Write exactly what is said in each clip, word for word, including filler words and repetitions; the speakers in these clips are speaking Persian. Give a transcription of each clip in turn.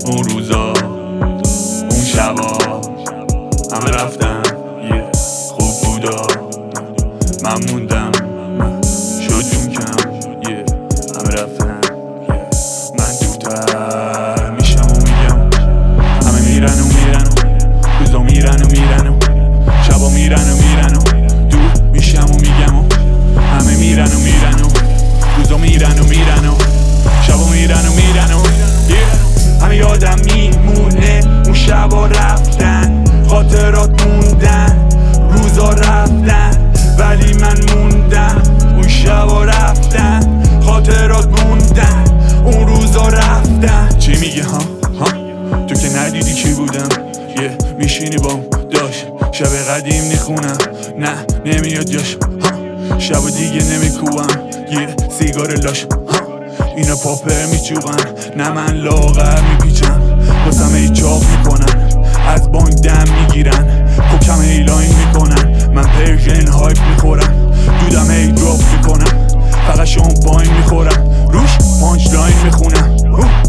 اون روزا اون شبا همه رفتن yeah. خوب بودا من موندم شد جون کم yeah. همه رفتن yeah. من دورتر میشم و میگم همه میرن و میرن و روزا میرن و میرن و شبا میرن و میرن و دور میشم و میگم و همه میرن و میرن و روزا میرن و میرن و شبا میرن و میرن و yeah. همه یادم میمونه اون شبا رفتن خاطرات موندن روزا رفتن ولی من موندم اون شبا رفتن خاطرات موندن اون روزا رفتن چی میگه ها ها تو که ندیدی کی بودم یه yeah. میشینی بام داشت شب قدیم میخونم نه نمیاد جاش ها شب دیگه نمیکوبم یه yeah. سیگار لاش ها اینا پاپر میچوبن نه من لاغر میپیچم واسم ای چاق میکنن از بانک دم میگیرن کوکم ای لاین میکنن من پرژن هایپ میخورم دودم ای دراپ میکنم فقط شامپاین میخورم روش پانچ لاین میخونم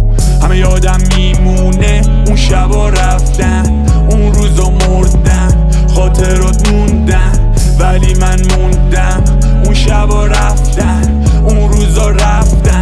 همه یادم میمونه اون شبا رفتن اون روزا مردن خاطرات موندن ولی من موندم اون شبا رفتن اون روزا رفتن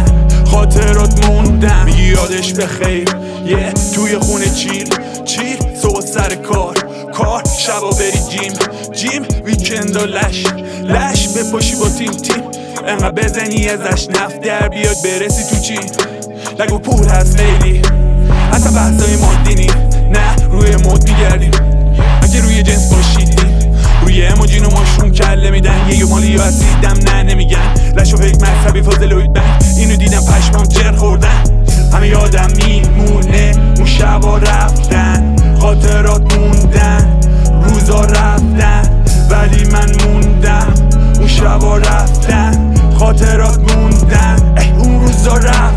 خاطرات موندن میگی یادش بخیر یه yeah. توی خونه چیل چیل صبح سر کار کار شبا بری جیم جیم ویکند و لش لش بپاشی با تیم تیم انقدر بزنی ازش نفت در بیاد برسی تو چی لگو پول هست خیلی اصلا بحثای مادی نی نه روی مد میگردیم اگه روی جنس باشیدیم روی اموجین و ماشون کله میدن یه مالی و دیدم نه نمیگن لش و فکر مذهبی فاضلوید بند اینو دیدم پشمام جر خوردن همه یادم میمونه اون شبا رفتن خاطرات موندن روزا رفتن ولی من موندم اون شبا رفتن خاطرات موندن اون روزا رفتن